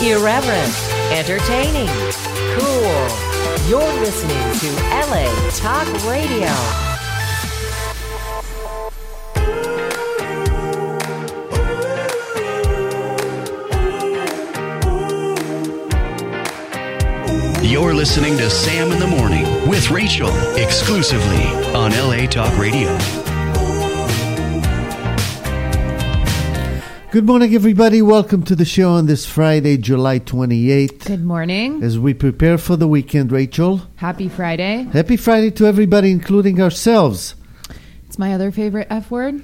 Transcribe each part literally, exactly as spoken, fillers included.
Irreverent, entertaining, cool. You're listening to L A Talk Radio. You're listening to Sam in the Morning with Rachel, exclusively on L A Talk Radio. Good morning, everybody. Welcome to the show on this Friday, July twenty-eighth. Good morning. As we prepare for the weekend, Rachel. Happy Friday. Happy Friday to everybody, including ourselves. It's my other favorite F word.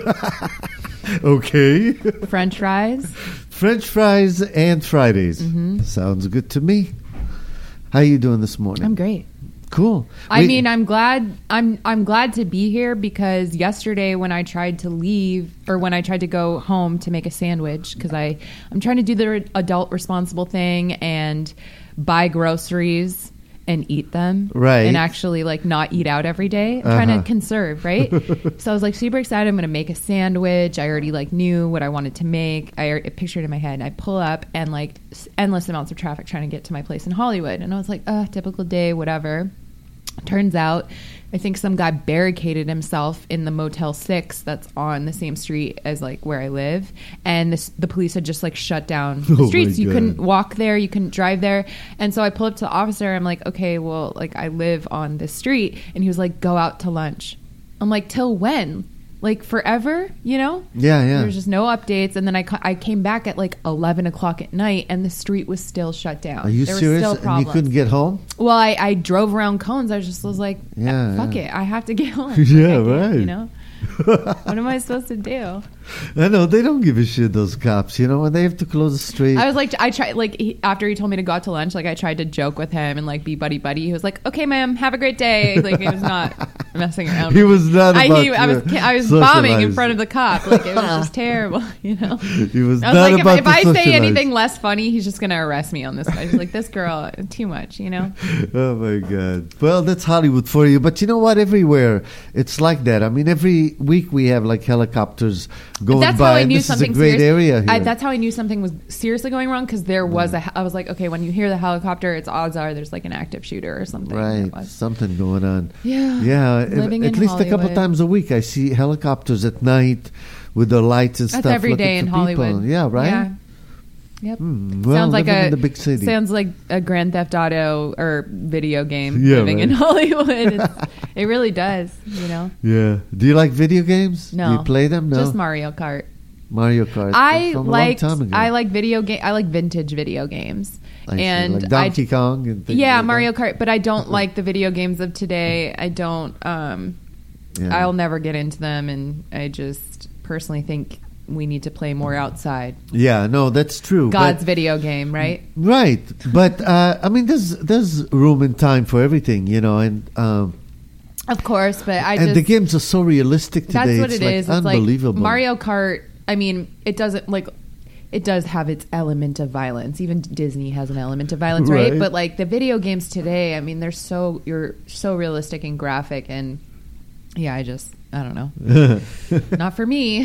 Okay. French fries. French fries and Fridays. Mm-hmm. Sounds good to me. How are you doing this morning? I'm great. Cool. I we, mean, I'm glad. I'm I'm glad to be here because yesterday when I tried to leave or when I tried to go home to make a sandwich because I I'm trying to do the adult responsible thing and buy groceries and eat them, right? And actually like not eat out every day. I'm uh-huh. trying to conserve, right? So I was like super excited. I'm going to make a sandwich. I already like knew what I wanted to make. I, I pictured it in my head. I pull up and like endless amounts of traffic trying to get to my place in Hollywood, and I was like, uh, typical day, whatever. Turns out, I think some guy barricaded himself in the Motel six that's on the same street as like where I live, and this, the police had just like shut down the Oh streets. You God. couldn't walk there, you couldn't drive there, and so I pull up to the officer. I'm like, okay, well, like I live on this street, and he was like, go out to lunch. I'm like, till when? Like forever, you know? Yeah, yeah. There was just no updates, and then I, ca- I came back at like eleven o'clock at night, and the street was still shut down. Are you there serious? Were still And problems. you couldn't get home? Well, I, I drove around Cones. I just was like, Yeah, fuck yeah. it. I have to get home. Like, Yeah, I can't, right. You know? What am I supposed to do? I know, they don't give a shit, those cops, you know, when they have to close the street. I was like, I tried, like, he, after he told me to go out to lunch, like, I tried to joke with him and, like, be buddy buddy. He was like, okay, ma'am, have a great day. Like, he was not messing around. He was not I, about he, I was, to I was socialize. bombing in front of the cop. Like, it was just terrible, you know? He was I was not like, about if, if to I say socialize. anything less funny, he's just going to arrest me on this. I was like, this girl, too much, you know? Oh my God. Well, that's Hollywood for you. But you know what? Everywhere it's like that. I mean, every week we have like helicopters going that's by. how I and knew this something is a great serious. area here. I, that's how I knew something was seriously going wrong because there was a. I was like, okay, when you hear the helicopter, it's odds are there's like an active shooter or something. right. There was. Something going on. Yeah. Yeah. Living at in least a couple Hollywood. times a week I see helicopters at night with their lights and That's stuff. every looking day in for Hollywood. people. Yeah, right? Yeah. Yep. Hmm, well, sounds like living a in the big city. Sounds like a Grand Theft Auto or video game. Yeah, living in right. Hollywood. It's, it really does. You know. Yeah. Do you like video games? No. Do you play them? No. Just Mario Kart. Mario Kart. I from like a long time ago. I like video game. I like vintage video games. I see, and like Donkey I, Kong and things yeah, like Mario that. Kart. But I don't like the video games of today. I don't. Um, Yeah. I'll never get into them, and I just personally think we need to play more outside. Yeah, no, that's true. God's but, video game, right? right. But uh, I mean, there's there's room and time for everything, you know, and um, Of course, but I and just the games are so realistic today. that's what it's it like is. It's unbelievable. like Mario Kart. I mean, it doesn't like. It does have its element of violence. Even Disney has an element of violence, right? Right. But like the video games today, I mean, they're so you're so realistic and graphic, and yeah, I just I don't know, not for me.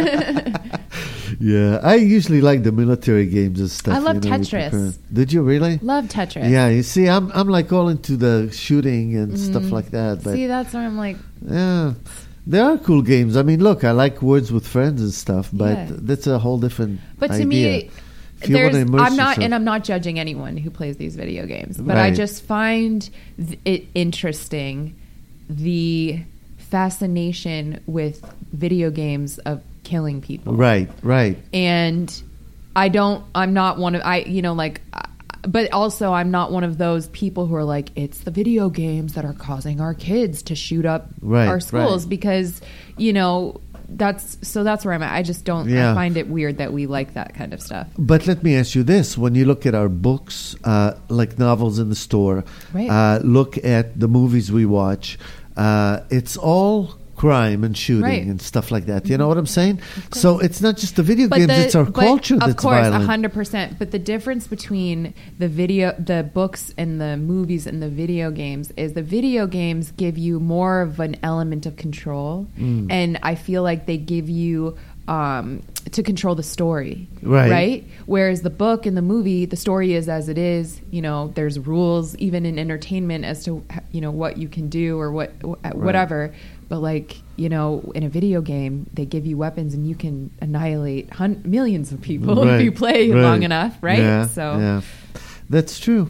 Yeah, I usually like the military games and stuff. I love you know, with Tetris. the parents. Did you really? Love Tetris. Yeah, you see, I'm I'm like all into the shooting and stuff Mhm. like that. But See, that's where I'm like, yeah, there are cool games. I mean, look, I like Words with Friends and stuff, but Yeah. that's a whole different. but to idea. me, If you wanna there's immerse I'm not, yourself- and I'm not judging anyone who plays these video games, but I Right. just find th- it interesting the fascination with video games of killing people. Right, right. And I don't, I'm not one of, I, you know, like, uh, but also I'm not one of those people who are like, it's the video games that are causing our kids to shoot up Right, our schools right. because, you know, that's, so that's where I'm at. I just don't, Yeah. I find it weird that we like that kind of stuff. But let me ask you this: when you look at our books, uh, like novels in the store, Right. uh, look at the movies we watch, uh, it's all crime and shooting Right. and stuff like that. You know what I'm saying? So it's not just the video games; the- it's our but culture of that's course, violent. a hundred percent. But the difference between the video, the books, and the movies and the video games is the video games give you more of an element of control, Mm. and I feel like they give you um, to control the story, Right. right? Whereas the book and the movie, the story is as it is. You know, there's rules even in entertainment as to, you know, what you can do or what wh- whatever. But like, you know, in a video game, they give you weapons and you can annihilate hun- millions of people Right, if you play right. long enough, right? Yeah, so yeah. That's true.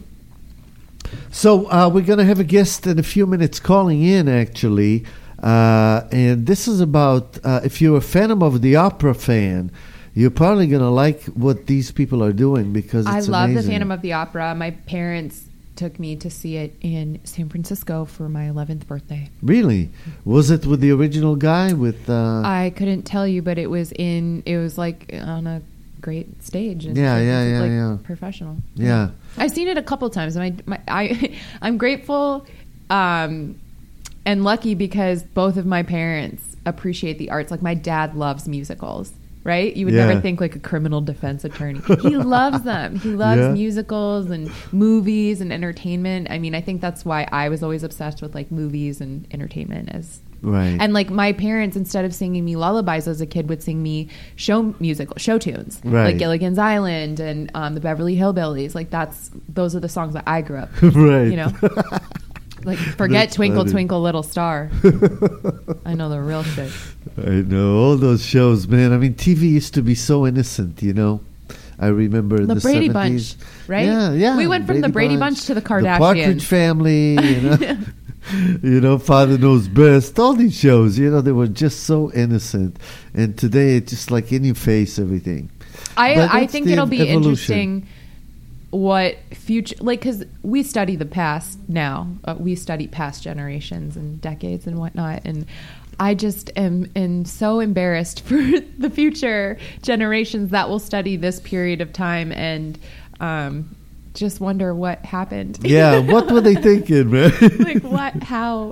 So uh, we're going to have a guest in a few minutes calling in, actually. Uh, and this is about, uh, if you're a Phantom of the Opera fan, you're probably going to like what these people are doing because it's I love amazing. the Phantom of the Opera. My parents took me to see it in San Francisco for my eleventh birthday. Really? Was it with the original guy? With uh, I couldn't tell you, but it was in, it was like on a great stage. And Yeah, it yeah, was, yeah, like yeah. professional. Yeah. I've seen it a couple times. My, my, I, I'm grateful um, and lucky because both of my parents appreciate the arts. Like my dad loves musicals, right? You would Yeah. never think like a criminal defense attorney. He loves them. He loves Yeah. musicals and movies and entertainment. I mean, I think that's why I was always obsessed with like movies and entertainment as Right. and like my parents, instead of singing me lullabies as a kid, would sing me show musical show tunes, Right. like Gilligan's Island and um, the Beverly Hillbillies. Like that's those are the songs that I grew up. Right. You know, like forget That's Twinkle funny. Twinkle Little Star. I know the real shit. I know all those shows, man. I mean, T V used to be so innocent, you know. I remember in The the Brady seventies. Bunch, right? Yeah, yeah. We went from the Brady Bunch to the The Kardashians. Partridge Family, you know. You know, Father Knows Best. All these shows, you know, they were just so innocent. And today, it's just like in your face, everything. I But I that's think the it'll be evolution. interesting what future, like, because we study the past now. Uh, we study past generations and decades and whatnot, and I just am, am so embarrassed for the future generations that will study this period of time and um, just wonder what happened. Yeah, what were they thinking, man? Like what? How?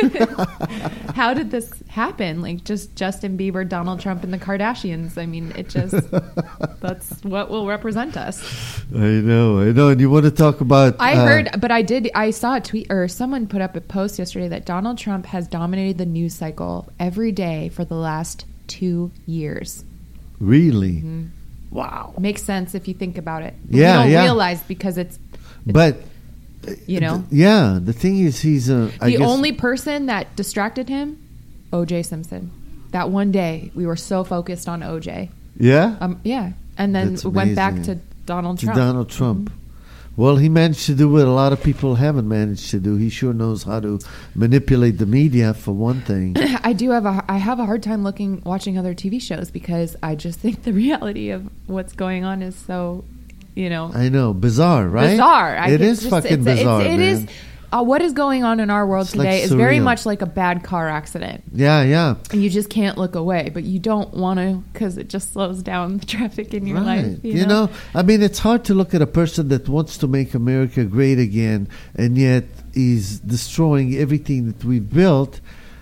How did this happen? Like just Justin Bieber, Donald Trump, and the Kardashians. I mean, it just that's what will represent us. I know, I know. And you want to talk about... I uh, heard, but I did. I saw a tweet or someone put up a post yesterday that Donald Trump has dominated the news cycle every day for the last two years. Really? Mm-hmm. Wow. Makes sense if you think about it. Yeah, we don't yeah. realize because it's, it's But... you know. th- yeah, the thing is, he's a... I The guess, only person that distracted him, O J Simpson. That one day we were so focused on O J. Yeah? Um, yeah, and then That's went back amazing. to Donald to Trump. Donald Trump. Well, he managed to do what a lot of people haven't managed to do. He sure knows how to manipulate the media, for one thing. I do have a I have a hard time looking watching other T V shows because I just think the reality of what's going on is so, you know, I know, bizarre, right? bizarre. I It can is just- fucking it's, bizarre, it's, it man. is, uh, what is going on in our world It's like today is very surreal. much like a bad car accident. Yeah, yeah. And you just can't look away, but you don't want to because it just slows down the traffic in your Right. life. You, You know? know, I mean, it's hard to look at a person that wants to make America great again, and yet is destroying everything that we've built.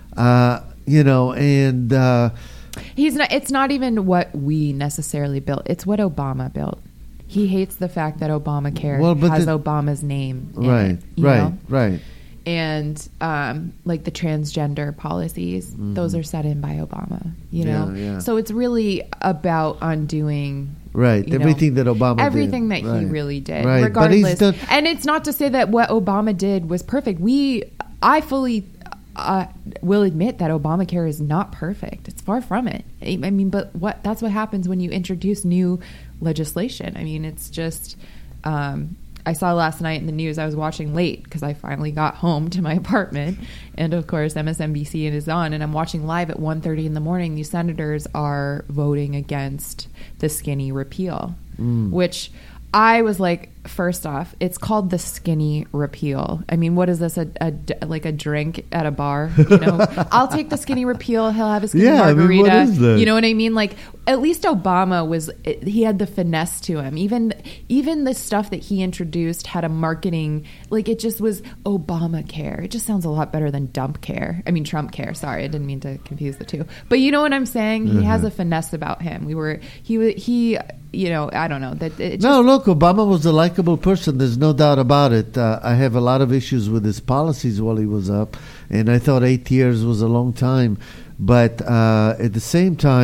Uh, you know, and uh, He's not. It's not even what we necessarily built. It's what Obama built. He hates the fact that Obamacare Well, but has the- Obama's name. in right, it, you right, know? right. And um, like the transgender policies, those are set in by Obama. You Mm-hmm. Yeah, know, yeah. so it's really about undoing. Right, you know, everything that Obama did. everything that he Right. really did, Right, but he's regardless. done- And it's not to say that what Obama did was perfect. We, I fully uh, will admit that Obamacare is not perfect. It's far from it. I I mean, but what that's what happens when you introduce new legislation. I mean, it's just. Um, I saw last night in the news. I was watching late because I finally got home to my apartment, and of course M S N B C is on, and I'm watching live at one thirty in the morning. These senators are voting against the skinny repeal, Mm. which I was like, first off, it's called the skinny repeal. I mean, what is this? A, a d- like a drink at a bar? You know, I'll take the skinny repeal. He'll have a skinny Yeah, I mean, margarita. what is that? You know what I mean? Like, at least Obama was, he had the finesse to him. Even, even the stuff that he introduced had a marketing, like it just was Obamacare. It just sounds a lot better than dump care. I mean, Trump care. Sorry, I didn't mean to confuse the two. But you know what I'm saying? He has a finesse about him. We were, he, wa- he, you know, I don't know that. It just, No, look, Obama was a likable person. There's no doubt about it. Uh, I have a lot of issues with his policies while he was up, and I thought eight years was a long time. But uh, at the same time,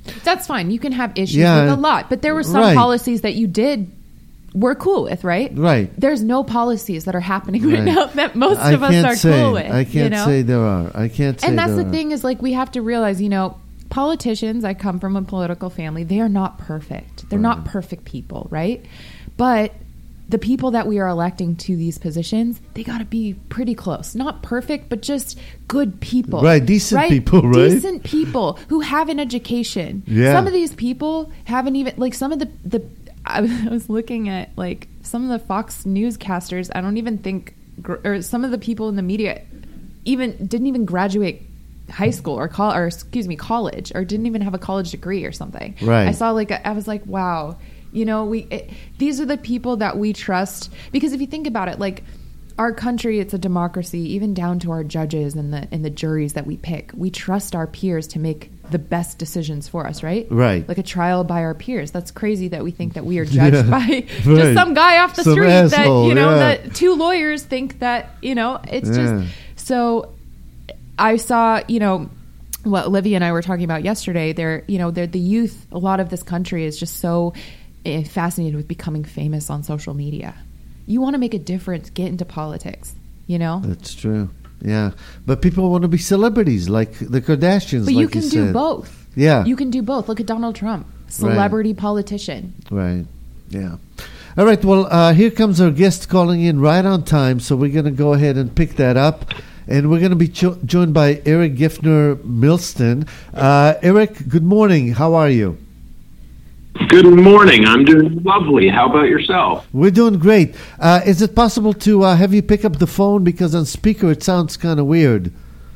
That's fine. You can have issues Yeah. with a lot, but there were some Right. policies that you did were cool with, right? Right. There's no policies that are happening right, Right. now that most I of us can't are say. cool with. I can't you know? say there are. I can't say And that's there the are. thing is, like, we have to realize, you know, politicians, I come from a political family, they are not perfect. They're not perfect people, right? But the people that we are electing to these positions, they got to be pretty close. Not perfect, but just good people. Right, decent people, right? Decent people who have an education. Yeah. Some of these people haven't even, like, some of the, the I was looking at, like, some of the Fox newscasters, I don't even think, gr- or some of the people in the media even didn't even graduate high school or col- or excuse me, college, or didn't even have a college degree or something. Right. I saw like a, I was like, wow, you know, we it, these are the people that we trust, because if you think about it, like our country, it's a democracy, even down to our judges and the and the juries that we pick. We trust our peers to make the best decisions for us, right? Right. Like a trial by our peers. That's crazy that we think that we are judged Yeah. by Right. just some guy off the Some street asshole, that, you know, yeah. that two lawyers think that, you know, it's Yeah. just so I saw, you know, what Olivia and I were talking about yesterday. They're, you know, they're the youth. A lot of this country is just so eh, fascinated with becoming famous on social media. You want to make a difference, get into politics, you know? That's true. Yeah. But people want to be celebrities like the Kardashians. But like you can do said. both. Yeah. You can do both. Look at Donald Trump, celebrity politician. Right. Yeah. All right. Well, uh, here comes our guest calling in right on time. So we're going to go ahead and pick that up. And we're going to be jo- joined by Eric Geffner Milston. Uh, Eric, good morning. How are you? Good morning. I'm doing lovely. How about yourself? We're doing great. Uh, is it possible to uh, have you pick up the phone? Because on speaker it sounds kind of weird.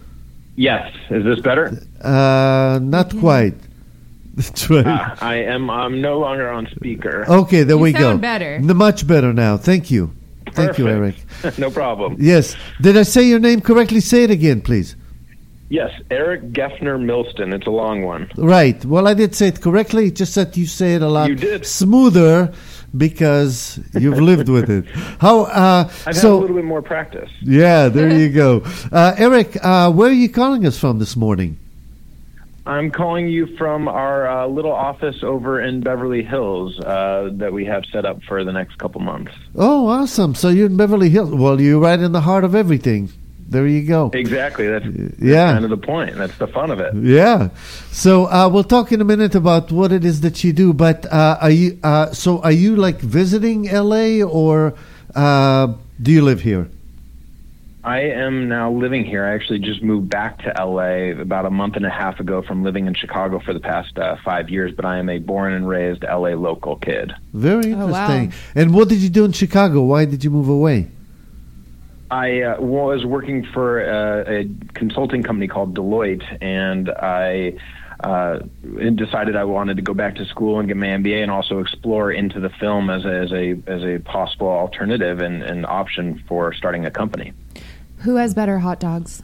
Yes. Is this better? Uh, not quite. That's right. Uh, I am. I'm no longer on speaker. Okay, there You we go. sound better. N- Much better now. Thank you. Thank you, Eric. Perfect. No problem. Yes. Did I say your name correctly? Say it again, please. Yes, Eric Geffner Milston. It's a long one. Right. Well, I did say it correctly. Just that you say it a lot You did. smoother because you've lived with it. How? Uh, I've so, had a little bit more practice. yeah, there you go. Uh, Eric, uh, where are you calling us from this morning? I'm calling you from our uh, little office over in Beverly Hills uh, that we have set up for the next couple months. Oh, awesome. So you're in Beverly Hills. Well, you're right in the heart of everything. There you go. Exactly. That's, that's Yeah. kind of the point. That's the fun of it. Yeah. So uh, we'll talk in a minute about what it is that you do. But uh, are you? Uh, so are you like visiting L A or uh, do you live here? I am now living here. I actually just moved back to L A about a month and a half ago from living in Chicago for the past uh, five years, but I am a born and raised L A local kid. Very Oh, wow. interesting. And what did you do in Chicago? Why did you move away? I uh, was working for uh, a consulting company called Deloitte, and I uh, decided I wanted to go back to school and get my M B A and also explore into the film as a, as a, as a possible alternative and an option for starting a company. Who has better hot dogs?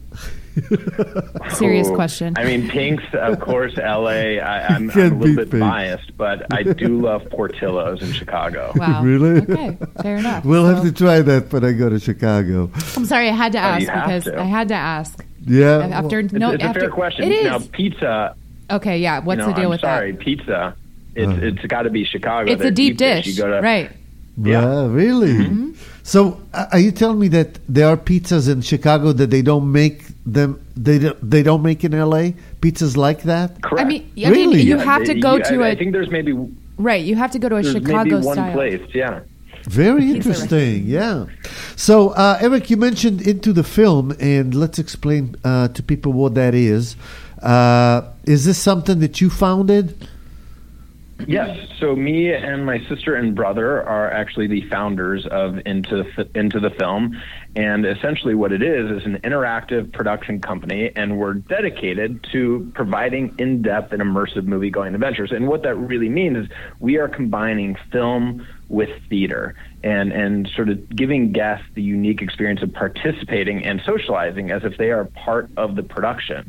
Serious Oh, question. I mean, Pink's, of course, L A. I, I'm, I'm a Can't little beat bit Pink. biased, but I do love Portillo's in Chicago. Wow. Really? Okay, fair enough. We'll have So- to try that when I go to Chicago. I'm sorry, I had to Oh, ask you have because to. I had to ask. Yeah. After It's, no, it's a after, fair question. It is. Now, pizza. Okay, yeah. What's you know, the deal I'm with sorry, that? pizza. It's Uh. it's got to be Chicago. It's They're a deep dish, You go to, right? Yeah. Wow, really? Mm-hmm. So, uh, are you telling me that there are pizzas in Chicago that they don't make them? They don't, they don't make in L A pizzas like that? Correct. I mean, I Really? mean, you Yeah, have to they- go you- to I, a I think there's maybe right. You have to go to a there's Chicago maybe one style. place. Yeah. Very Pizza interesting. Yeah. So, uh, Eric, you mentioned Into the Film, and let's explain uh, to people what that is. Uh, is this something that you founded? Yes. So me and my sister and brother are actually the founders of Into the, Into the Film. And essentially what it is is an interactive production company, and we're dedicated to providing in-depth and immersive movie-going adventures. And what that really means is we are combining film with theater and, and sort of giving guests the unique experience of participating and socializing as if they are part of the production,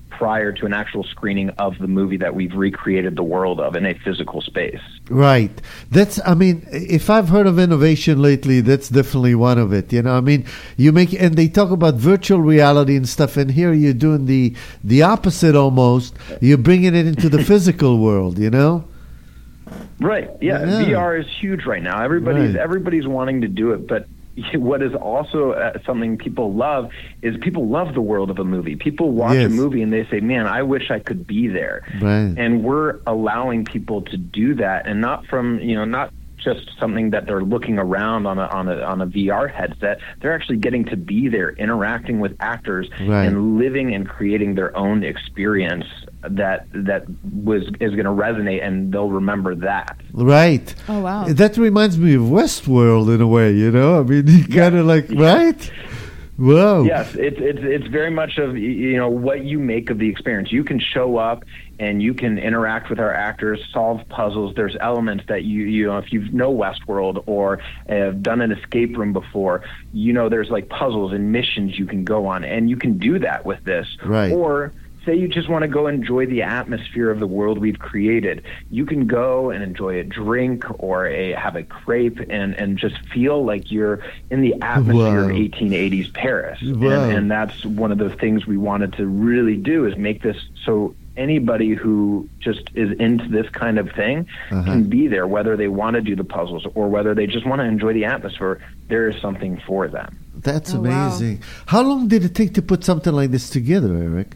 prior to an actual screening of the movie that we've recreated the world of in a physical space. Right. That's, I mean, if I've heard of innovation lately, that's definitely one of it. You know, I mean, you make, and they talk about virtual reality and stuff, and here you're doing the, the opposite almost. You're bringing it into the physical world, you know? Right. Yeah. Yeah. V R is huge right now. Everybody's, Right. everybody's wanting to do it, but what is also uh, something people love is people love the world of a movie. People watch Yes. a movie and they say, man, I wish I could be there. Right. And we're allowing people to do that, and not from, you know, not just something that they're looking around on a on a on a V R headset. They're actually getting to be there, interacting with actors, Right. and living and creating their own experience that that was is going to resonate, and they'll remember that. Right. Oh, wow. That reminds me of Westworld in a way, you know? I mean, you kind of like, right? Whoa. Yes, it's it's it's very much of, you know, what you make of the experience. You can show up and you can interact with our actors, solve puzzles. There's elements that you you know, if you know Westworld or have done an escape room before, you know there's like puzzles and missions you can go on, and you can do that with this. Right. Or say you just want to go enjoy the atmosphere of the world we've created. You can go and enjoy a drink or a have a crepe and, and just feel like you're in the atmosphere Wow. of eighteen eighties Paris. Wow. And, and that's one of the things we wanted to really do, is make this so anybody who just is into this kind of thing Uh-huh. can be there, whether they want to do the puzzles or whether they just want to enjoy the atmosphere. There is something for them. That's Oh, wow. amazing. How long did it take to put something like this together, Eric?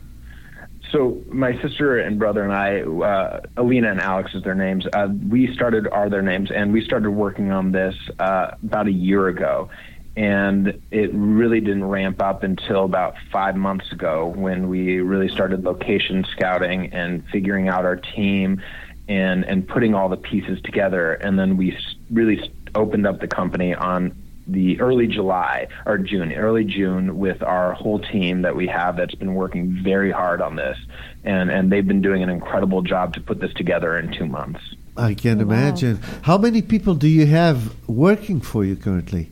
So my sister and brother and I, uh, Alina and Alex is their names. Uh, we started, are their names, and we started working on this uh, about a year ago. And it really didn't ramp up until about five months ago, when we really started location scouting and figuring out our team and, and putting all the pieces together. And then we s- really s- opened up the company on the early July or June, early June, with our whole team that we have that's been working very hard on this. And, and they've been doing an incredible job to put this together in two months. I can Wow. imagine. How many people do you have working for you currently?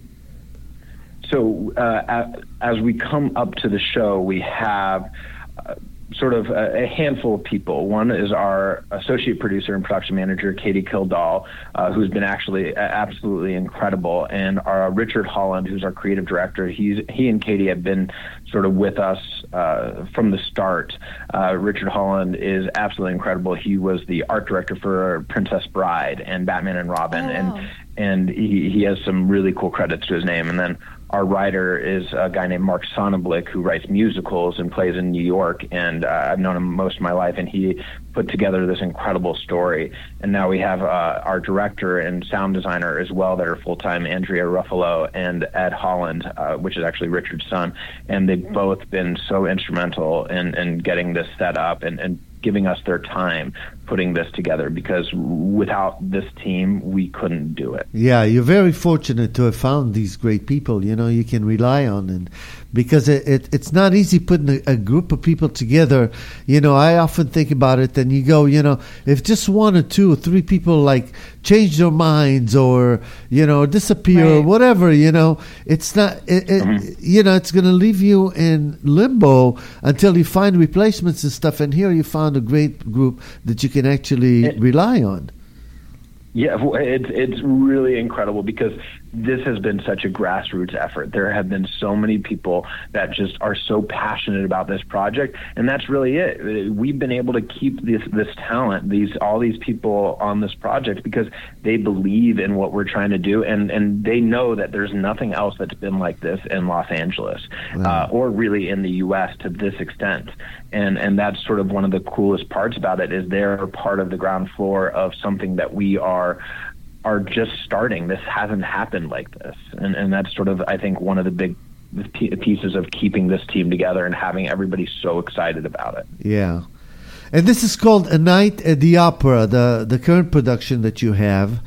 So uh, a- as we come up to the show, we have uh, sort of a, a handful of people. One is our associate producer and production manager, Katie Kildall, uh, who's been actually a- absolutely incredible, and our Richard Holland, who's our creative director. He's he and Katie have been sort of with us uh, from the start. Uh, Richard Holland is absolutely incredible. He was the art director for Princess Bride and Batman and Robin, Oh, wow. and and he, he has some really cool credits to his name. And then our writer is a guy named Mark Sonnenblick, who writes musicals and plays in New York, and uh, I've known him most of my life, and he put together this incredible story. And now we have uh, our director and sound designer as well that are full-time, Andrea Ruffalo and Ed Holland, uh, which is actually Richard's son, and they've both been so instrumental in, in getting this set up and, and giving us their time putting this together, because without this team, we couldn't do it. Yeah, you're very fortunate to have found these great people, you know, you can rely on. And because it, it, it's not easy putting a, a group of people together. You know, I often think about it, and you go, you know, if just one or two or three people like change their minds or, you know, disappear or Right. whatever, you know, it's not, it, it, you know, it's going to leave you in limbo until you find replacements and stuff. And here you found a great group that you can actually It- rely on. Yeah, well, it's it's really incredible, because this has been such a grassroots effort. There have been so many people that just are so passionate about this project, and that's really it. We've been able to keep this this talent, these all these people on this project, because they believe in what we're trying to do, and and they know that there's nothing else that's been like this in Los Angeles, uh, or really in the U S to this extent. And and that's sort of one of the coolest parts about it, is they're part of the ground floor of something that we are are just starting. This hasn't happened like this, and and that's sort of, I think, one of the big p- pieces of keeping this team together and having everybody so excited about it. Yeah. And this is called A Night at the Opera, the, the current production that you have.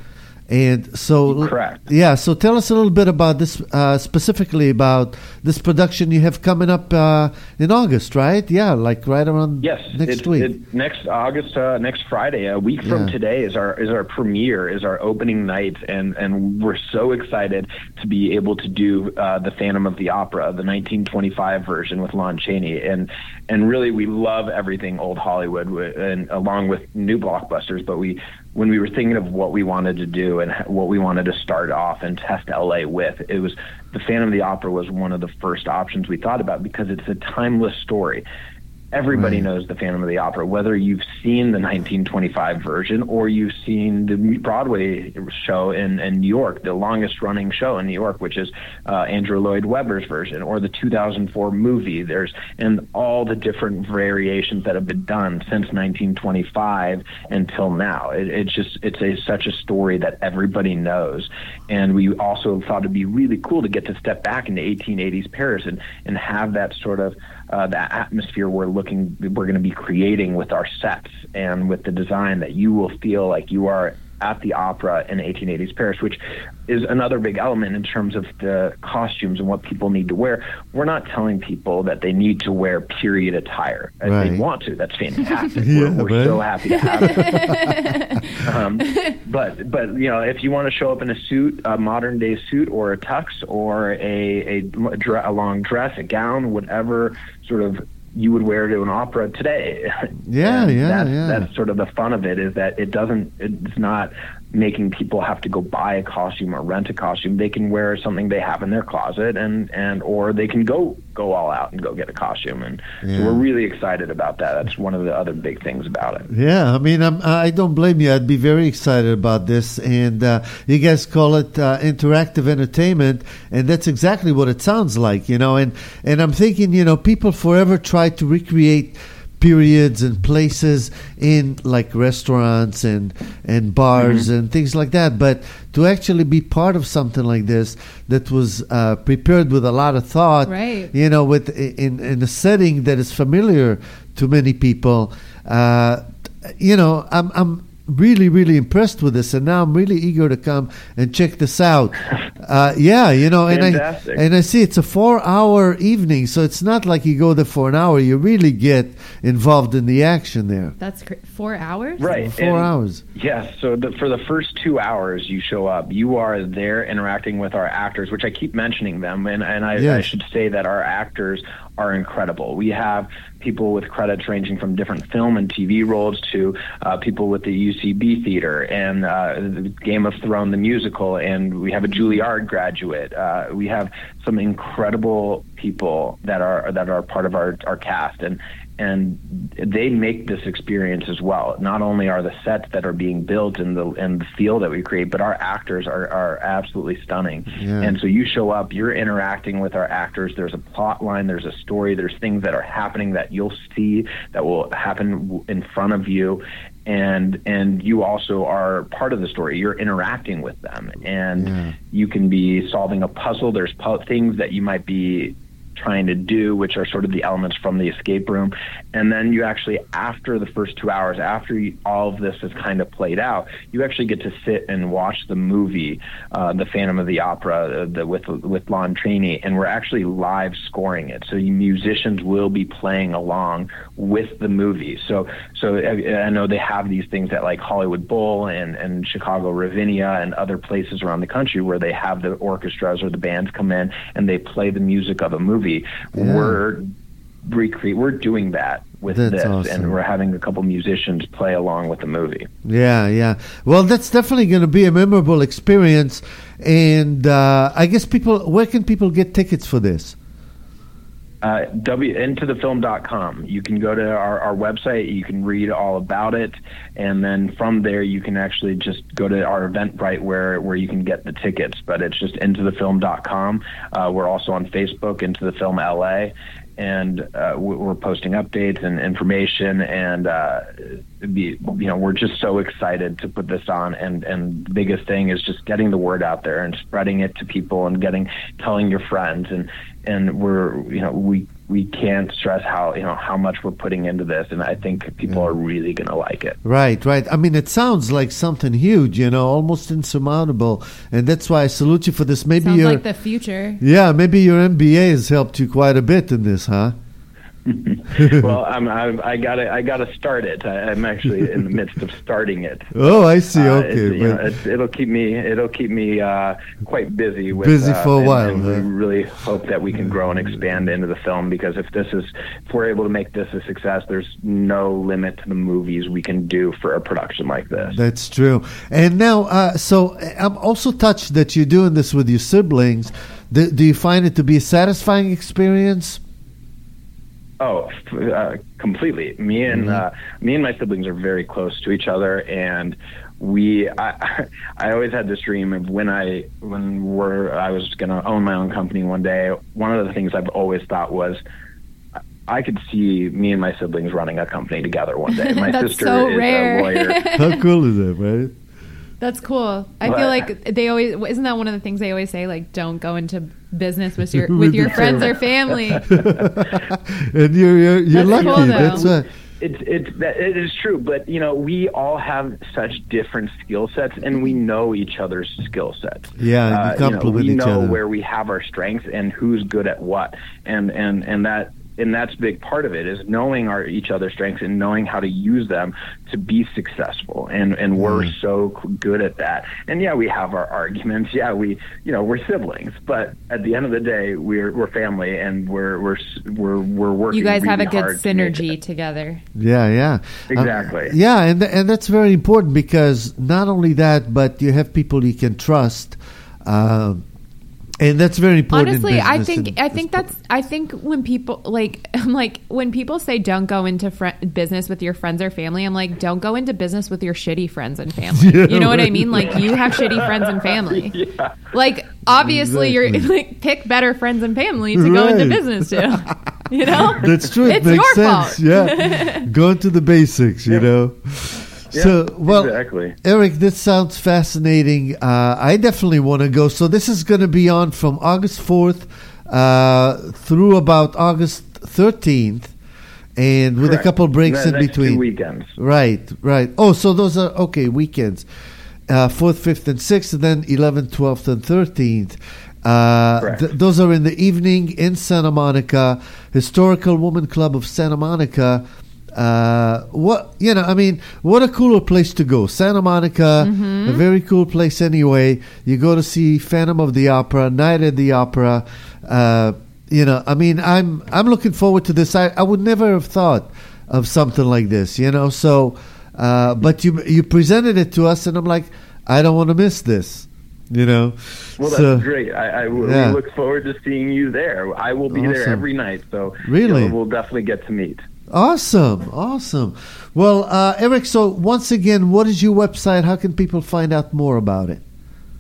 And so, correct. Yeah. So tell us a little bit about this, uh, specifically about this production you have coming up uh, in August, right? Yeah, like right around yes, next it, week. It, next August, uh, next Friday, a week from Yeah. today is our is our premiere, is our opening night, and and we're so excited to be able to do uh, the Phantom of the Opera, the nineteen twenty-five version with Lon Chaney, and and really we love everything old Hollywood, and along with new blockbusters, but we. When we were thinking of what we wanted to do and what we wanted to start off and test L A with, it was the Phantom of the Opera was one of the first options we thought about because it's a timeless story. Everybody Right. knows the Phantom of the Opera, whether you've seen the nineteen twenty-five version or you've seen the Broadway show in, in New York, the longest running show in New York, which is uh, Andrew Lloyd Webber's version, or the two thousand four movie. There's and all the different variations that have been done since nineteen twenty-five until now. It, it's just it's a such a story that everybody knows, and we also thought it'd be really cool to get to step back into eighteen eighties Paris and and have that sort of uh, that atmosphere we're looking we're going to be creating with our sets and with the design, that you will feel like you are at the opera in eighteen eighties Paris, which is another big element in terms of the costumes and what people need to wear. We're not telling people that they need to wear period attire. If Right. they want to, that's fantastic. Yeah, we're we're right. so happy to have it. um, but, but you know, if you want to show up in a suit, a modern day suit or a tux or a, a, dre- a long dress, a gown, whatever sort of you would wear to an opera today. Yeah, And yeah, that's, yeah. That's sort of the fun of it, is that it doesn't, it's not making people have to go buy a costume or rent a costume. They can wear something they have in their closet, and, and or they can go go all out and go get a costume. And Yeah. so we're really excited about that. That's one of the other big things about it. Yeah, I mean, I'm, I don't blame you. I'd be very excited about this. And uh, you guys call it uh, interactive entertainment, and that's exactly what it sounds like, you know. And, and I'm thinking, you know, people forever try to recreate periods and places in like restaurants and and bars Mm-hmm. and things like that, but to actually be part of something like this that was uh, prepared with a lot of thought, Right. you know, with in in a setting that is familiar to many people, uh, you know, I'm I'm really really impressed with this, and now I'm really eager to come and check this out. Uh, yeah, you know, and Fantastic. I and I see it's a four-hour evening, so it's not like you go there for an hour. You really get involved in the action there. That's cr- four hours? Right. Four And- hours. Yes. So the, for the first two hours you show up, you are there interacting with our actors, which I keep mentioning them. And, and I, Yes. I should say that our actors are incredible. We have people with credits ranging from different film and T V roles to uh, people with the U C B theater and uh, the Game of Thrones, the musical, and we have a Juilliard graduate. Uh, we have some incredible people that are that are part of our, our cast, and and they make this experience as well. Not only are the sets that are being built and the and the feel that we create, but our actors are, are absolutely stunning. Yeah. And so you show up, you're interacting with our actors. There's a plot line, there's a story, there's things that are happening that you'll see that will happen w- in front of you. And and you also are part of the story. You're interacting with them, and Yeah. you can be solving a puzzle. There's pu- things that you might be trying to do, which are sort of the elements from the escape room. And then you actually, after the first two hours, after you, all of this is kind of played out, you actually get to sit and watch the movie, uh, The Phantom of the Opera, uh, the, with with Lon Chaney, and we're actually live scoring it. So you musicians will be playing along with the movie. So so I, I know they have these things at like Hollywood Bowl and, and Chicago Ravinia and other places around the country where they have the orchestras or the bands come in and they play the music of a movie. Yeah. We're recreate. We're doing that with That's this, awesome. and we're having a couple musicians play along with the movie. Yeah, yeah. Well, that's definitely going to be a memorable experience. And uh, I guess people, where can people get tickets for this? Uh, w into the film dot com. You can go to our, our website. You can read all about it, and then from there you can actually just go to our Eventbrite where where you can get the tickets. But it's just into the film dot com. Uh, we're also on Facebook, Into the Film L A, and uh, we- we're posting updates and information. And uh, be, you know, we're just so excited to put this on. And and the biggest thing is just getting the word out there and spreading it to people and getting telling your friends. And and we're, you know, we we can't stress how you know how much we're putting into this, and I think people Yeah. are really going to like it. Right, right. I mean, it sounds like something huge, you know, almost insurmountable, and that's why I salute you for this. Maybe Sounds your like the future. yeah, maybe your M B A has helped you quite a bit in this, huh? Well, I'm, I'm, I gotta, I gotta start it. I, I'm actually in the midst of starting it. Oh, I see. Uh, Okay, it's, you know, but- it's, it'll keep me, it'll keep me uh, quite busy. With, Busy uh, for a and- while, and huh? we really hope that we can grow and expand into the film, because if this is, if we're able to make this a success, there's no limit to the movies we can do for a production like this. That's true. And now, uh, so I'm also touched that you're doing this with your siblings. Do, do you find it to be a satisfying experience? Oh, f- uh, completely. Me and Mm-hmm. uh, me and my siblings are very close to each other, and we. I, I always had this dream of when I when we're I was going to own my own company one day. One of the things I've always thought was, I could see me and my siblings running a company together one day. My That's sister so is rare. a lawyer. How cool is that, right? That's cool. I But- feel like they always isn't that one of the things they always say, like, don't go into business with your with your friends or family. And you're you're, you're That's lucky. cool, though. That's uh, It's it's that it is true, but you know we all have such different skill sets, and we know each other's skill sets. Yeah, and you Uh, know, complement we each know other. where we have our strengths and who's good at what, and and and that. And that's a big part of it, is knowing our each other's strengths and knowing how to use them to be successful. And and we're Mm. so c- good at that. And yeah, we have our arguments. Yeah, we you know we're siblings, but at the end of the day, we're we're family, and we're we're s- we're we're working. You guys have a really good hard to make synergy it. together. Yeah, yeah. Exactly. Um, yeah, and th- and that's very important, because not only that, but you have people you can trust, um, and that's very important. in Honestly, I business think and- I think that's I think when people like I'm like when people say don't go into fr- business with your friends or family, I'm like, don't go into business with your shitty friends and family. Yeah, you know what I right. mean? Like, you have shitty friends and family. Yeah. Like, obviously, Exactly. you're like pick better friends and family to go into Right. business to. You know, That's true. It It's makes your sense. fault. Yeah, going to the basics, you know. Yeah, so, well, exactly. Eric, this sounds fascinating. Uh, I definitely want to go. So this is going to be on from August fourth uh, through about August thirteenth, and with Correct. a couple breaks The in next between. two weekends. Right, right. Oh, so those are okay weekends. Uh, fourth, fifth, and sixth, and then eleventh, twelfth, and thirteenth. Uh, Correct. th- those are in the evening in Santa Monica, Historical Woman Club of Santa Monica. Uh, what you know, I mean, what a cooler place to go. Santa Monica, a very cool place anyway. You go to see Phantom of the Opera, Night at the Opera. Uh, you know, I mean, I'm I'm looking forward to this. I, I would never have thought of something like this. You know, so uh, but you you presented it to us, and I'm like, I don't want to miss this. You know, Well, that's so, great. I, I we yeah. look forward to seeing you there. I will be there Awesome. every night, so Really? you know, we'll definitely get to meet. Awesome, awesome. Well, uh, Eric, so once again, what is your website? How can people find out more about it?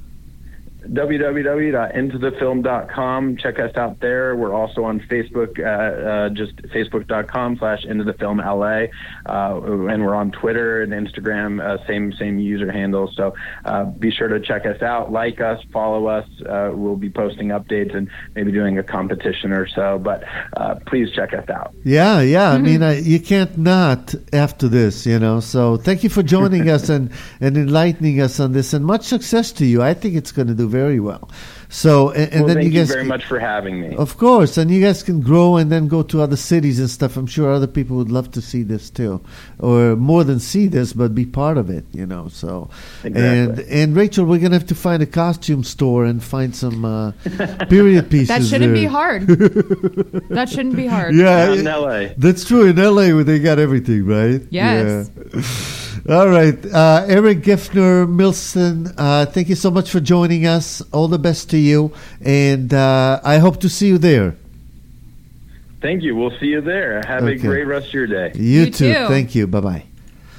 w w w dot into the film dot com. Check us out there. We're also on Facebook, uh, uh, just facebook dot com slash into the film L A. Uh, and we're on Twitter and Instagram, uh, same same user handle. So uh, be sure to check us out, like us, follow us. Uh, we'll be posting updates and maybe doing a competition or so. But uh, please check us out. Yeah, yeah. I mean, I, you can't not after this, you know. So thank you for joining us and, and enlightening us on this, and much success to you. I think it's going to do very well. So, and, and well, then thank you you, guys, very much for having me. of course, and you guys can grow and then go to other cities and stuff. I'm sure other people would love to see this too, or more than see this, but be part of it, you know. So, Exactly. and and Rachel, we're gonna have to find a costume store and find some uh, period pieces. that shouldn't there. be hard. That shouldn't be hard. Yeah, Down in it- L A. that's true. In L A, where they got everything, right? Yes. Yeah. All right. Uh, Eric Giffner Milson, uh, thank you so much for joining us. All the best to you. And uh, I hope to see you there. Thank you. We'll see you there. Have Okay. a great rest of your day. You, You too. too. Thank you. Bye bye.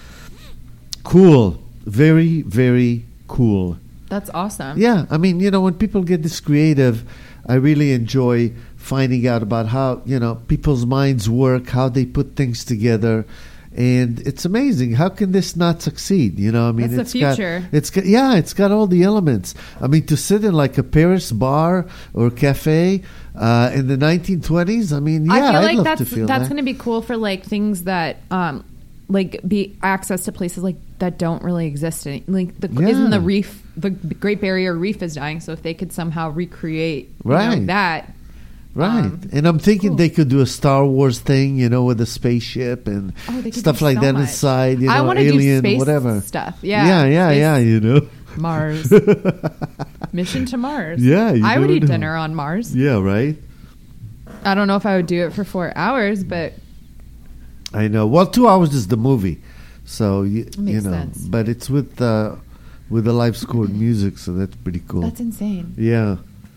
Cool. Very, very cool. That's awesome. Yeah, I mean, you know, when people get this creative, I really enjoy finding out about how, you know, people's minds work, how they put things together. And it's amazing. How can this not succeed? You know, I mean, That's it's the got, future. it's got, yeah, it's got all the elements. I mean, to sit in like a Paris bar or cafe uh, in the nineteen twenties. I mean, yeah, I feel I'd like love that's to feel that's that. going to be cool for like things that um like be access to places like that don't really exist. In, like the Yeah. isn't the reef, the Great Barrier Reef is dying. So if they could somehow recreate you know, Right. that. Right. Um, and I'm thinking cool. they could do a Star Wars thing, you know, with a spaceship and Oh, they could stuff do like so that much. inside, you know, I want to do alien, space whatever. stuff. Yeah. yeah, yeah, Space- yeah, you know. Mars. Mission to Mars. Yeah, you I would never eat know. dinner on Mars. Yeah, right? I don't know if I would do it for four hours, but I know. Well, two hours is the movie. So, you, you Makes know, sense. but it's with uh, with the live scored music, so that's pretty cool. that's insane. Yeah.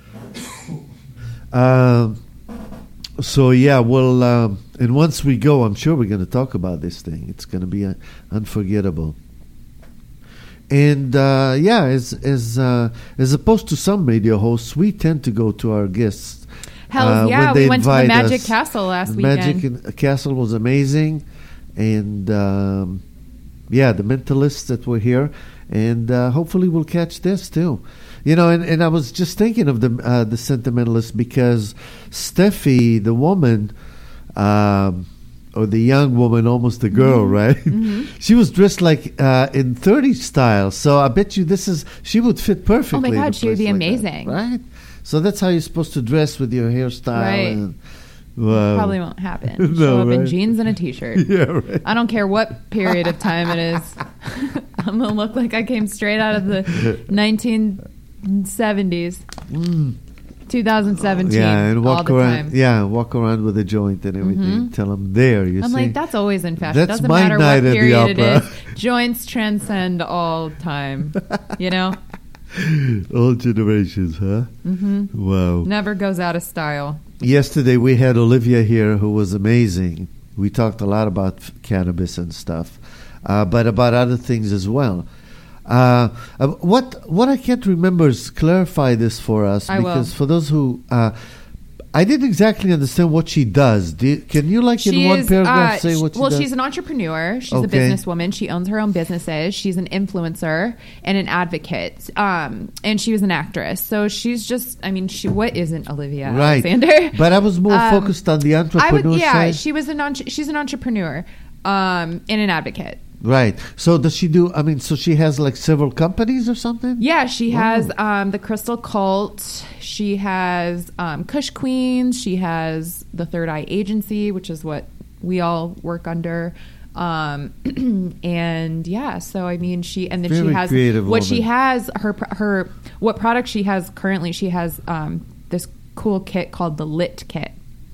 Um. So yeah, well, um, and once we go, I'm sure we're going to talk about this thing. It's going to be uh, unforgettable. And uh, yeah, as as uh, as opposed to some radio hosts, we tend to go to our guests. Hell uh, yeah, when they we went to the invite Magic us. Castle last The weekend. Magic in- Castle was amazing, and um, yeah, the mentalists that were here, and uh, hopefully we'll catch this too. You know, and, and I was just thinking of the uh, the sentimentalists because Steffi, the woman, um, or the young woman, almost a girl, right? Mm-hmm. She was dressed like uh, in thirties style, so I bet you this is she would fit perfectly. Oh my in a God, she would place be like that, amazing. right? So that's how you're supposed to dress with your hairstyle. Right. And, wow. Probably won't happen. No, Show up in right? jeans and a t-shirt. Yeah, right. I don't care what period of time it is. I'm gonna look like I came straight out of the nineteen seventies, Mm. twenty seventeen. Yeah, and all walk the around. time. Yeah, walk around with a joint and everything. Tell them there. You I'm see, like, that's always in fashion. That's Doesn't my matter night what at the period it opera. is. Joints transcend all time. You know, all generations, huh? Mm-hmm. Wow. never goes out of style. Yesterday we had Olivia here, who was amazing. We talked a lot about f- cannabis and stuff, uh, but about other things as well. Uh, uh, what what I can't remember is clarify this for us, I will. because for those who uh, I didn't exactly understand what she does. Do you, can you, like, in She one is, paragraph, uh, say sh- what she well, does? she's an entrepreneur. She's Okay. a businesswoman. She owns her own businesses. She's an influencer and an advocate. Um, and she was an actress. So she's just, I mean, she what isn't Olivia right, Alexander? but I was more Um, focused on the I entrepreneur would, yeah. side. She was an entre- she's an entrepreneur um, and an advocate. Right. So does she do? I mean, so she has like several companies or something? Yeah, she has Oh. um, the Crystal Cult. She has um, Kush Queens. She has the Third Eye Agency, which is what we all work under. Um, and yeah, so I mean, she and then Very she has creative what she woman. has her her what product she has currently. She has um, this cool kit called the Lit Kit,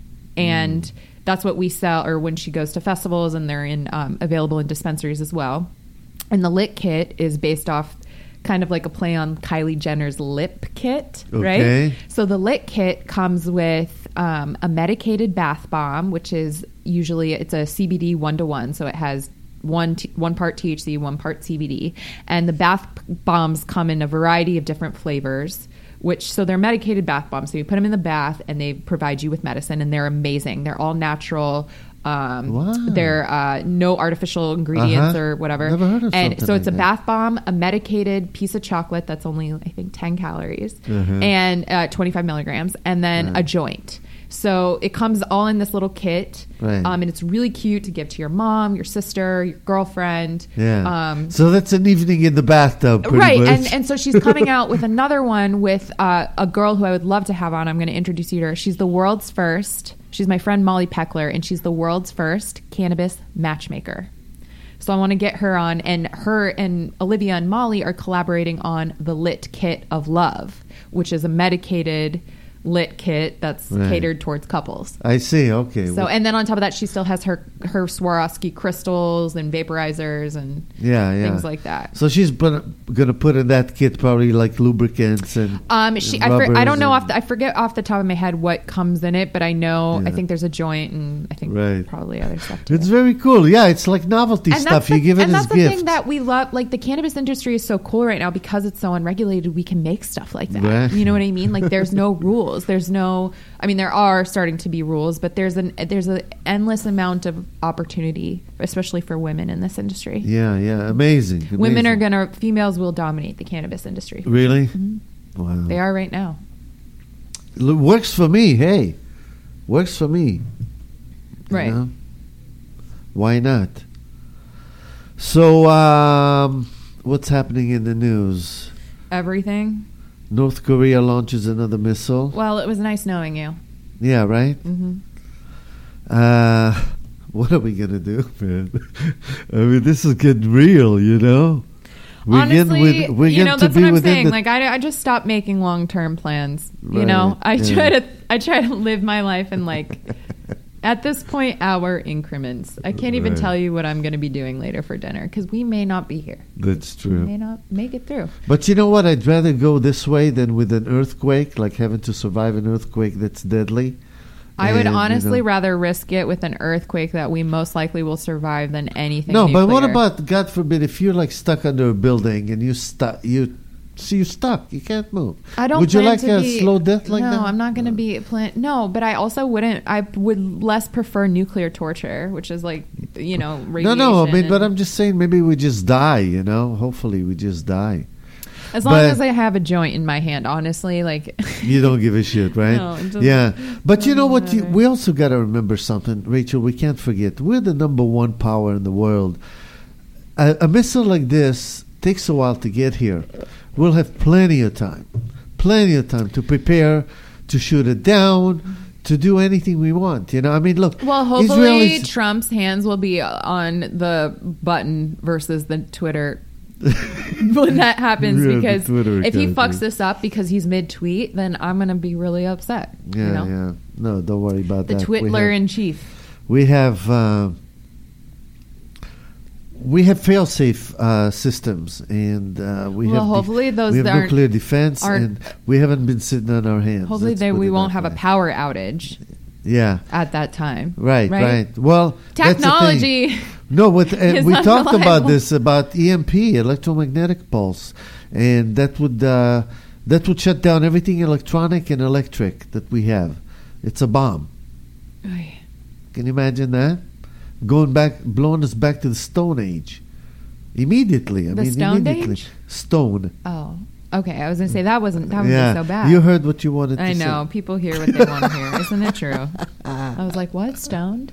and Mm. that's what we sell. Or when she goes to festivals, and they're in um, available in dispensaries as well. And the Lit Kit is based off kind of like a play on Kylie Jenner's lip kit, Okay. right? So the Lit Kit comes with um, a medicated bath bomb, which is usually it's a C B D one to one, so it has one t- one part T H C, one part C B D, and the bath bombs come in a variety of different flavors. Which so they're medicated bath bombs. So you put them in the bath, and they provide you with medicine, and they're amazing. They're all natural. Um, Wow. They're uh, no artificial ingredients Uh-huh. or whatever. Never heard of and something so it's like a that. bath bomb, a medicated piece of chocolate that's only I think ten calories, Uh-huh. and uh, twenty-five milligrams, and then a joint. So it comes all in this little kit, Right. um, and it's really cute to give to your mom, your sister, your girlfriend. Yeah. Um, so that's an evening in the bathtub, pretty right, much. and and so she's coming out with another one with uh, a girl who I would love to have on. I'm going to introduce you to her. She's the world's first. She's my friend Molly Peckler, and she's the world's first cannabis matchmaker. So I want to get her on, and her and Olivia and Molly are collaborating on the Lit Kit of Love, which is a medicated lit kit that's Right. catered towards couples. I see. Okay. So, Well, and then on top of that, she still has her her Swarovski crystals and vaporizers and yeah, yeah. things like that. So she's going to put in that kit probably like lubricants and. Um, she, and I, for, I rubbers don't know and- off the, I forget off the top of my head what comes in it, but I know I Yeah. think there's a joint and I think Right. probably other stuff too. It's very cool. Yeah, it's like novelty and stuff. that's the, You give it and as that's gifts. the thing that we love. Like the cannabis industry is so cool right now because it's so unregulated. We can make stuff like that. Right. You know what I mean? Like there's no rules. rules. There's no, I mean, there are starting to be rules, but there's an there's an endless amount of opportunity, especially for women in this industry. Yeah, yeah, amazing. amazing. Women are gonna, females will dominate the cannabis industry. Really? Mm-hmm. Wow. They are right now. L- works for me. Hey, works for me. Right. You know? Why not? So, um, what's happening in the news? Everything. North Korea launches another missile. Well, it was nice knowing you. Yeah, right? Mm-hmm. Uh, what are we going to do, man? I mean, this is getting real, you know? We're Honestly, with, we're you know, to that's be what I'm within saying. the- Like, I, I just stopped making long-term plans. You Right, know, I yeah. try to I try to live my life in, like, at this point, hour increments. I can't even Right. tell you what I'm going to be doing later for dinner because we may not be here. That's We true. may not make it through. But you know what? I'd rather go this way than with an earthquake, like having to survive an earthquake that's deadly. I would And, you honestly know- rather risk it with an earthquake that we most likely will survive than anything. No, but what nuclear. about, God forbid, if you're like stuck under a building and you stuck, you see you stuck, you can't move. I don't. Would you plan like to a be, slow death like no, that? No, I'm not going to be plan. No, but I also wouldn't. I would less prefer nuclear torture, which is like, you know, No, radiation. no. I mean, but and- I'm just saying, maybe we just die. You know, hopefully we just die. as long but- as I have a joint in my hand, honestly, like. You don't give a shit, right? No, it doesn't- yeah, but you know doesn't what? You, matter. we also got to remember something, Rachel. We can't forget we're the number one power in the world. A, a missile like this takes a while to get here. We'll have plenty of time, plenty of time to prepare, to shoot it down, to do anything we want. You know, I mean, look. Well, hopefully Israelis- Trump's hands will be on the button versus the Twitter when that happens. Yeah, the because Twitter if he account, fucks yeah. this up because he's mid-tweet, then I'm going to be really upset. Yeah, you know? yeah. No, don't worry about The that. We Twitler have- in chief. We have uh, we have fail-safe uh, systems, and uh, we Well, have hopefully those we have aren't- nuclear defense, aren't- and we haven't been sitting on our hands. Hopefully Let's they, put we it won't that have a way. power outage Yeah, at that time. right, Right? right. Well, that's the thing. Technology. No, what, and is we talked about unreliable. this about E M P, electromagnetic pulse, and that would uh, that would shut down everything electronic and electric that we have. It's a bomb. Oy. Can you imagine that? Going back, blowing us back to the Stone Age. Immediately. I The mean, Stone immediately. Age? Stone. Oh, okay. I was going to say that wasn't that wasn't yeah. so bad. You heard what you wanted to I say. know. People hear what they want to hear. Isn't it true? I was like, what? Stoned?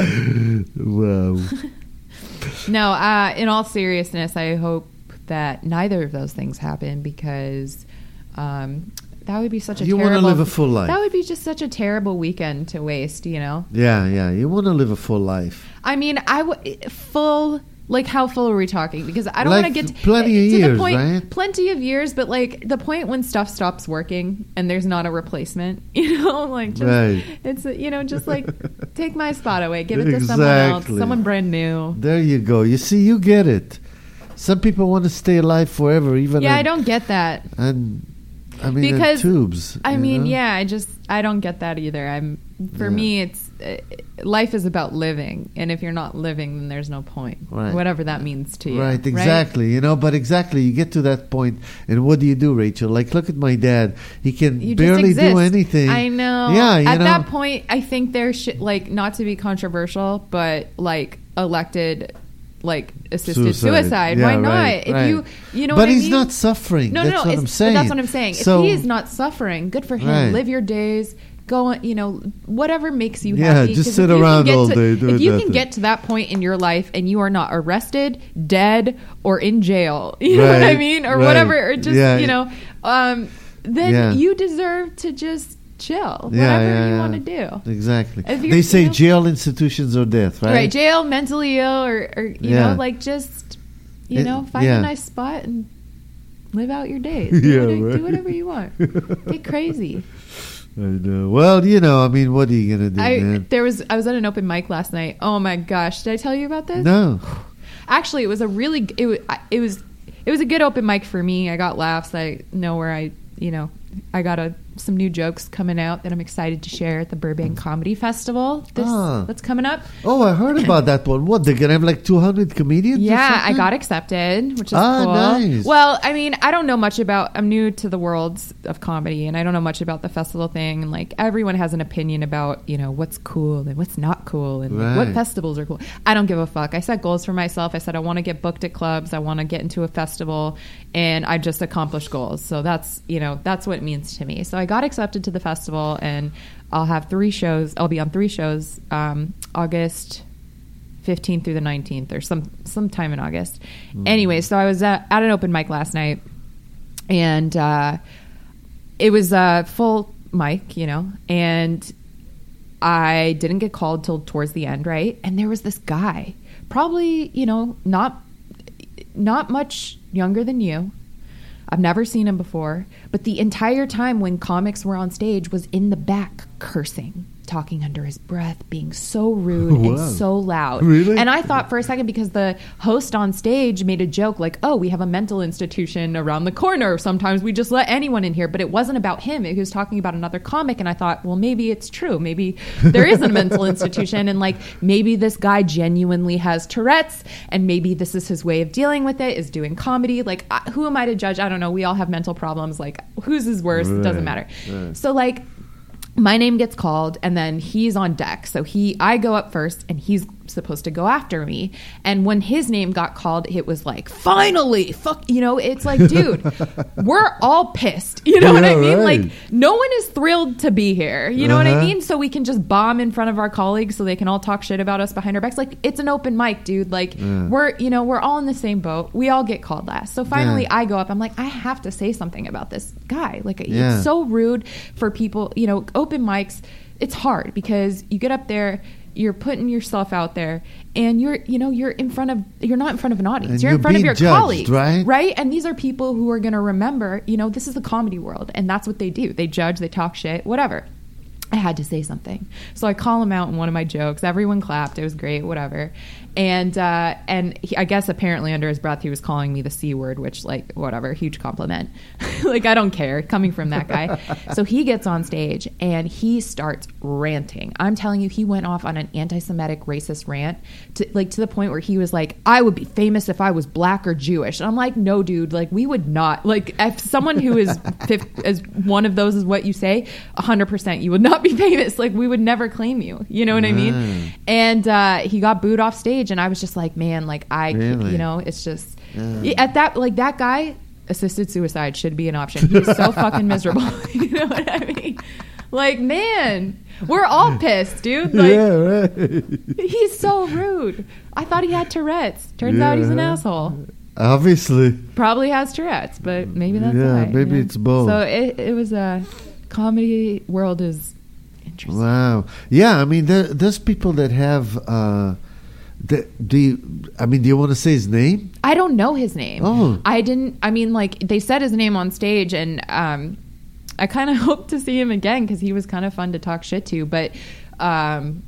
Wow. No, uh, in all seriousness, I hope that neither of those things happen because um, that would be such a You wanna terrible... live a full life. That would be just such a terrible weekend to waste, you know? Yeah, yeah. You want to live a full life. I mean, I would... Full... Like, how full are we talking? Because I don't Like want to get to, plenty of to years, the point, right? Plenty of years, but like the point when stuff stops working and there's not a replacement, you know, like just Right. it's a, you know, just like take my spot away, give it to someone else, Exactly. someone brand new. There you go. You see, you get it. Some people want to stay alive forever, even Yeah, on- I don't get that. And I mean, in Because tubes. I you mean, know? yeah, I just I don't get that either. I'm for Yeah. me, it's uh, life is about living, and if you're not living, then there's no point, Right. whatever that means to you. Right, exactly. You know, but exactly, you get to that point, and what do you do, Rachel? Like, look at my dad. He can You barely just exist. do anything. I know. Yeah, you At know. that point, I think there should like not to be controversial, but like elected, like assisted Suicide. suicide. Yeah, Why not? right, if right. you, you know, But what he's I mean? not suffering. No, That's no, no. what it's, I'm but saying. that's what I'm saying. So, if he is not suffering, good for him. Right. Live your days. Go on, you know, whatever makes you Yeah, happy. just 'Cause sit if you can around get all to- day doing If you can nothing. get to that point in your life and you are not arrested, dead, or in jail, you know what I Right, mean, or right. whatever, or just Yeah. you know, um, then Yeah. you deserve to just chill, Yeah, whatever yeah, you yeah. want to do. Exactly. If you're- They say you know- jail institutions are death, right? Right, jail, mentally ill, or, or you Yeah. know, like just you It- know, find yeah. a nice spot and live out your days. Do, Yeah, whatever, right. do whatever you want. Get crazy. I know. Well, you know, I mean, what are you gonna do, I man? there was I was at an open mic last night. Oh my gosh, did I tell you about this? No. Actually, it was a really it was it was it was a good open mic for me. I got laughs. I know where I you know I got a some new jokes coming out that I'm excited to share at the Burbank Comedy Festival. This Ah. that's coming up. Oh, I heard about that one. What, they're going to have like two hundred comedians? or Yeah, I something? got accepted, which is Ah, cool. nice. Well, I mean, I don't know much about. I'm new to the world of comedy, and I don't know much about the festival thing. And like, everyone has an opinion about, you know, what's cool and what's not cool, and like, what Right. festivals are cool. I don't give a fuck. I set goals for myself. I said I want to get booked at clubs. I want to get into a festival, and I just accomplished goals. So that's, you know, that's what it means to me. So I got accepted to the festival, and I'll have three shows. I'll be on three shows, um, August fifteenth through the nineteenth, or some sometime in August. Mm. Anyway, so I was at, at an open mic last night, and uh, it was a full mic, you know, and I didn't get called till towards the end, right? And there was this guy, probably, you know, not not much younger than you. I've never seen him before, but the entire time when comics were on stage was in the back cursing, talking under his breath, being so rude Wow. and so loud. Really? And I thought for a second, because the host on stage made a joke like, oh, we have a mental institution around the corner. Sometimes we just let anyone in here. But it wasn't about him. He was talking about another comic. And I thought, well, maybe it's true. Maybe there is a mental institution. And like, maybe this guy genuinely has Tourette's. And maybe this is his way of dealing with it, is doing comedy. Like, I, who am I to judge? I don't know. We all have mental problems. Like, whose is worse? It doesn't matter. Right. So like, my name gets called, and then he's on deck. So he, I go up first, and he's supposed to go after me. And when his name got called, it was like, finally, fuck, you know, it's like, dude, we're all pissed. You know Yeah, what I mean? right. Like, no one is thrilled to be here. You know what I Uh-huh. mean? So we can just bomb in front of our colleagues so they can all talk shit about us behind our backs. Like, it's an open mic, dude. Like, Yeah. we're, you know, we're all in the same boat. We all get called last. So finally, Yeah. I go up. I'm like, I have to say something about this guy. Like, Yeah. it's so rude for people, you know, open mics. It's hard because you get up there, you're putting yourself out there, and you're, you know, you're in front of, you're not in front of an audience. And you're you're in front of being your judged, colleagues, right? Right? And these are people who are going to remember, you know, this is the comedy world, and that's what they do. They judge, they talk shit, whatever. I had to say something. So I call him out in one of my jokes. Everyone clapped. It was great, whatever. And uh, and he, I guess apparently under his breath he was calling me the C word, which, like, whatever, huge compliment. Like, I don't care, coming from that guy. So he gets on stage and he starts ranting. I'm telling you, he went off on an anti-Semitic racist rant, to, like, to the point where he was like, I would be famous if I was black or Jewish. And I'm like, no, dude, like, we would not. Like, if someone who is fifth, as one of those is what you say, one hundred percent you would not be famous. Like, we would never claim you. You know what I mean? Mm. And uh, he got booed off stage, and I was just like, man, like, I, Really? you know, it's just Yeah. at that, like, that guy, assisted suicide should be an option. He's so fucking miserable. You know what I mean? Like, man, we're all pissed, dude. Like, yeah, right. he's so rude. I thought he had Tourette's. Turns out he's an Yeah. asshole. Obviously. Probably has Tourette's, but maybe that's Yeah, why, you maybe know? it's both. So it, it was a comedy world is interesting. Wow. Yeah, I mean, there, there's people that have. Uh, the, do you, I mean, do you want to say his name? I don't know his name. Oh. I didn't. I mean, like, they said his name on stage, and um, I kind of hope to see him again because he was kind of fun to talk shit to. But um,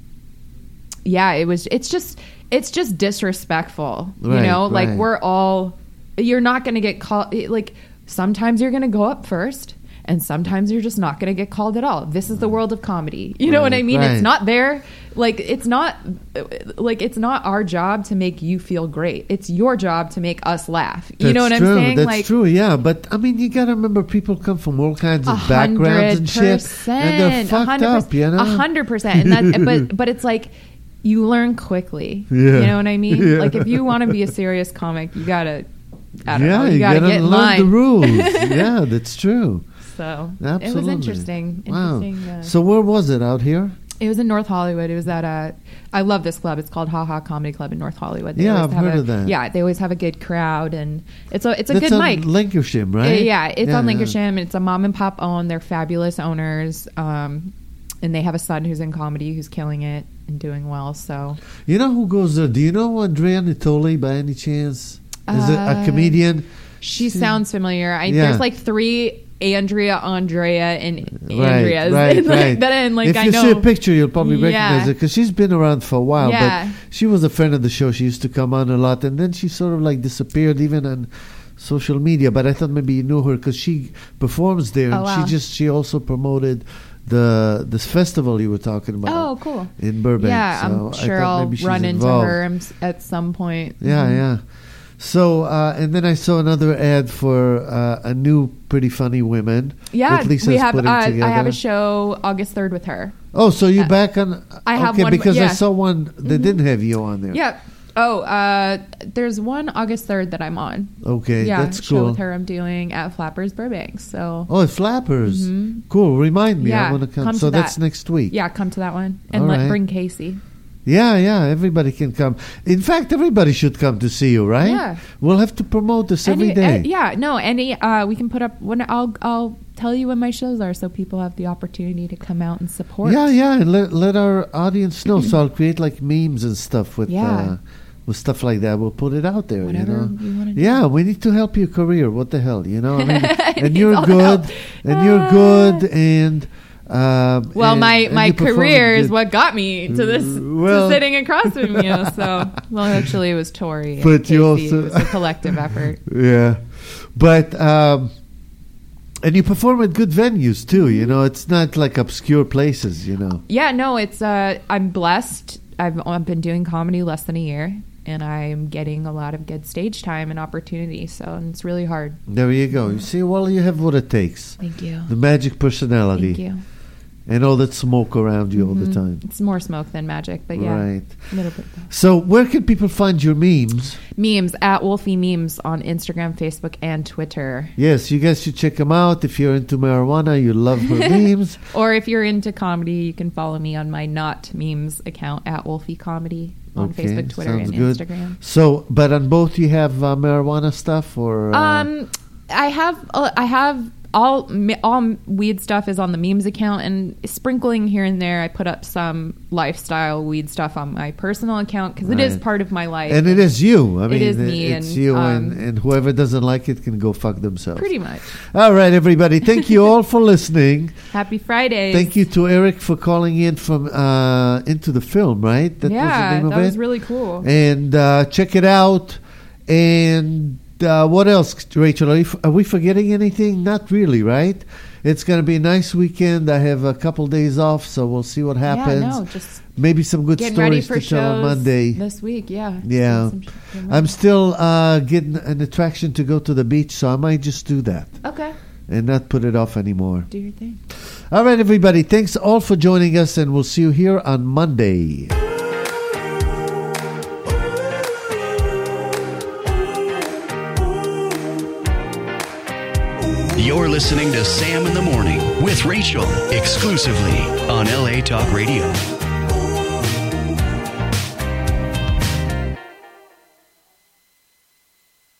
yeah, it was. It's just. It's just disrespectful. You Right, know, like, right. we're all. You're not going to get called. Like, sometimes you're going to go up first. And sometimes you're just not going to get called at all. This is the world of comedy. You know what I Right, mean? right. It's not there. Like, it's not like it's not our job to make you feel great. It's your job to make us laugh. You know what That's I'm true. saying? That's like, true, yeah. But, I mean, you got to remember people come from all kinds a of backgrounds and shit. percent, And they're fucked up, you know? A hundred percent. And that, but but it's like you learn quickly. Yeah. You know what I mean? Yeah. Like, if you want to be a serious comic, you gotta. I don't yeah, know. You, you gotta, gotta get in learn line. the rules. Yeah, that's true. So Absolutely. it was interesting. Wow. Interesting. Uh, So where was it? Out here? It was in North Hollywood. It was at a. I love this club. It's called Ha Ha Comedy Club in North Hollywood. They Yeah, always I've have heard a, of that. Yeah, they always have a good crowd, and it's a it's a That's good on mic. Lincolnshire, Uh, right? Yeah, it's Yeah, on yeah. Lincolnshire. And it's a mom and pop owned. They're fabulous owners, um, and they have a son who's in comedy who's killing it and doing well. So You know who goes there? Do you know Andrea Nittoli by any chance? Is it a Uh, comedian? she She- sounds familiar. I, Yeah. There's like three Andrea, Andrea, and Right, Andreas right, and like, right. that. And like if I you know. see a picture, you'll probably Yeah. recognize her because she's been around for a while. Yeah. But she was a friend of the show. She used to come on a lot, and then she sort of like disappeared, even on social media, but I thought maybe you knew her because she performs there. Oh, and wow. She just she also promoted the this festival you were talking about. Oh, cool. In Burbank. Yeah, So I'm I sure thought I'll maybe she's run into involved. her am- at some point. Yeah, Mhm. yeah. So, uh, and then I saw another ad for uh, a new Pretty Funny Women. Yeah, that Lisa's we have. putting Uh, I together. have a show August third with her. Oh, so you uh, back on? I have okay, one- because I yeah. saw one that didn't have you on there. Yeah. Oh, uh, there's one August third that I'm on. Okay, yeah, that's show cool. with her I'm doing at Flappers Burbank. So Oh, it's Flappers. Mhm. Cool. Remind me. I Yeah, want to come. come so to that's that. next week. yeah, come to that one and All let right. bring Casey. Yeah, yeah. Everybody can come. In fact, everybody should come to see you, right? Yeah. We'll have to promote this every Any- day. uh, yeah, no, any uh, we can put up when I'll I'll tell you when my shows are so people have the opportunity to come out and support. Yeah, yeah, and let let our audience know. So I'll create like memes and stuff with Yeah. uh, with stuff like that. We'll put it out there. Whatever you know. you wanna do. Yeah, we need to help your career. What the hell, you know? I mean, and needs you're all the good, help. and you're Ah. good, and um, Well, and- my, and my you perform career is good. what got me to this, Well- to sitting across from you. So, well, actually, it was Tori. And But you Casey. also- It was a collective effort. Yeah, but um, and you perform at good venues too. You know, it's not like obscure places. You know. Yeah, no, it's uh, I'm blessed. I've, I've been doing comedy less than a year, and I'm getting a lot of good stage time and opportunity. So and it's really hard. There you go. You see, well, you have what it takes. Thank you. The magic personality. Thank you. And all that smoke around you all the Mhm. time. It's more smoke than magic, but yeah, Right. a little bit. Though. So, where can people find your memes? Memes at Wolfie Memes on Instagram, Facebook, and Twitter. Yes, you guys should check them out. If you're into marijuana, you love her memes. Or if you're into comedy, you can follow me on my Not Memes account at Wolfie Comedy on Okay, Facebook, Twitter, sounds and good. Instagram. So, but on both you have uh, marijuana stuff, or uh, Um, I have uh, I have all me- all weed stuff is on the memes account, and sprinkling here and there. I put up some lifestyle weed stuff on my personal account because it is Right. part of my life. and it is you. I It mean, is me, it's and, you, um, and, and whoever doesn't like it can go fuck themselves. pretty much. All right, everybody. Thank you all for listening. Happy Fridays. Thank you to Eric for calling in from uh, Into the Film, right? That yeah, was the name of that it? was really cool. And uh, check it out. And uh, what else, Rachel? Are, you, are we forgetting anything? Not really, right? It's going to be a nice weekend. I have a couple days off, so we'll see what happens. Yeah, no, just Maybe some good getting ready stories for to tell on shows Monday. this week. Yeah, Yeah. Some sh- some- I'm still uh, getting an attraction to go to the beach, so I might just do that okay. and not put it off anymore. Do your thing. All right, everybody. Thanks all for joining us, and we'll see you here on Monday. You're listening to Sam in the Morning with Rachel, exclusively on L A Talk Radio.